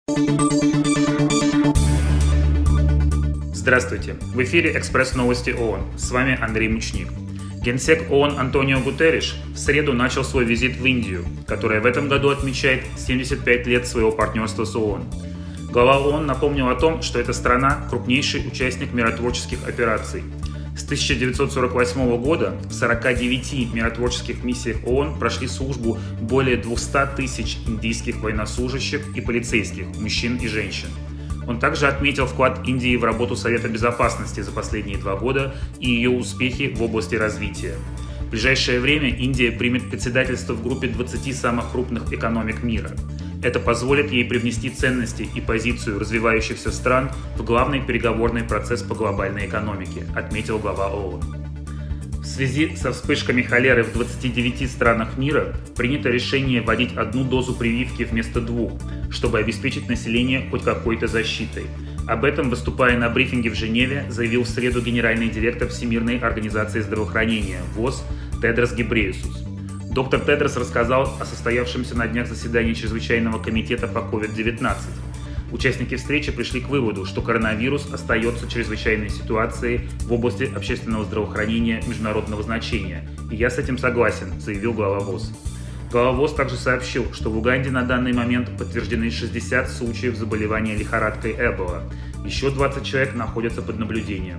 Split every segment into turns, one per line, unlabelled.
Здравствуйте! В эфире «Экспресс-новости ООН». С вами Андрей Мучник. Генсек ООН Антонио Гутерриш в среду начал свой визит в Индию, которая в этом году отмечает 75 лет своего партнерства с ООН. Глава ООН напомнил о том, что эта страна – крупнейший участник миротворческих операций. С 1948 года в 49 миротворческих миссиях ООН прошли службу более 200 тысяч индийских военнослужащих и полицейских, мужчин и женщин. Он также отметил вклад Индии в работу Совета Безопасности за последние 2 года и ее успехи в области развития. В ближайшее время Индия примет председательство в группе 20 самых крупных экономик мира. Это позволит ей привнести ценности и позицию развивающихся стран в главный переговорный процесс по глобальной экономике, отметил глава ООН. В связи со вспышками холеры в 29 странах мира принято решение вводить 1 дозу прививки вместо 2, чтобы обеспечить население хоть какой-то защитой. Об этом, выступая на брифинге в Женеве, заявил в среду генеральный директор Всемирной организации здравоохранения ВОЗ Тедрос Гебрейесус. Доктор Тедрос рассказал о состоявшемся на днях заседании Чрезвычайного комитета по COVID-19. Участники встречи пришли к выводу, что коронавирус остается чрезвычайной ситуацией в области общественного здравоохранения международного значения. И я с этим согласен, заявил глава ВОЗ. Глава ВОЗ также сообщил, что в Уганде на данный момент подтверждены 60 случаев заболевания лихорадкой Эбола. Еще 20 человек находятся под наблюдением.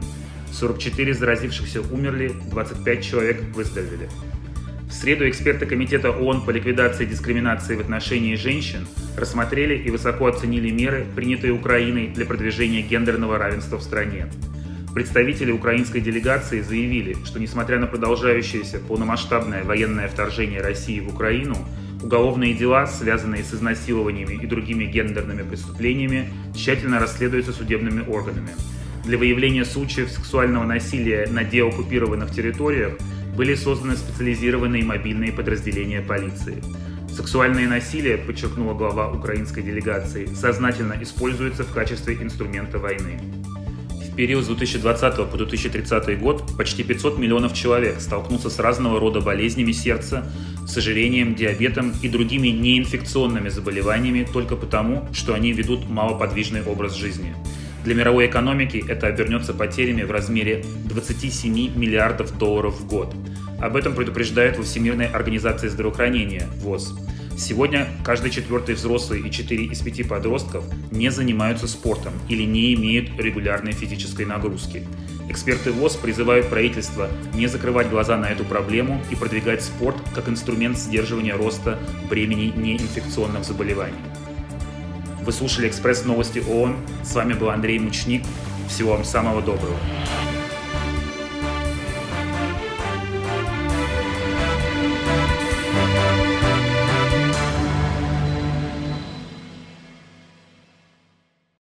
44 заразившихся умерли, 25 человек выздоровели. В среду эксперты Комитета ООН по ликвидации дискриминации в отношении женщин рассмотрели и высоко оценили меры, принятые Украиной для продвижения гендерного равенства в стране. Представители украинской делегации заявили, что несмотря на продолжающееся полномасштабное военное вторжение России в Украину, уголовные дела, связанные с изнасилованиями и другими гендерными преступлениями, тщательно расследуются судебными органами. Для выявления случаев сексуального насилия на деоккупированных территориях были созданы специализированные мобильные подразделения полиции. Сексуальное насилие, подчеркнула глава украинской делегации, сознательно используется в качестве инструмента войны. В период с 2020 по 2030 год почти 500 миллионов человек столкнутся с разного рода болезнями сердца, с ожирением, диабетом и другими неинфекционными заболеваниями только потому, что они ведут малоподвижный образ жизни. Для мировой экономики это обернется потерями в размере 27 миллиардов долларов в год. Об этом предупреждают во Всемирной организации здравоохранения ВОЗ. Сегодня каждый 4-й взрослый и 4 из 5 подростков не занимаются спортом или не имеют регулярной физической нагрузки. Эксперты ВОЗ призывают правительство не закрывать глаза на эту проблему и продвигать спорт как инструмент сдерживания роста бремени неинфекционных заболеваний. Вы слушали «Экспресс-новости ООН». С вами был Андрей Мучник. Всего вам самого доброго.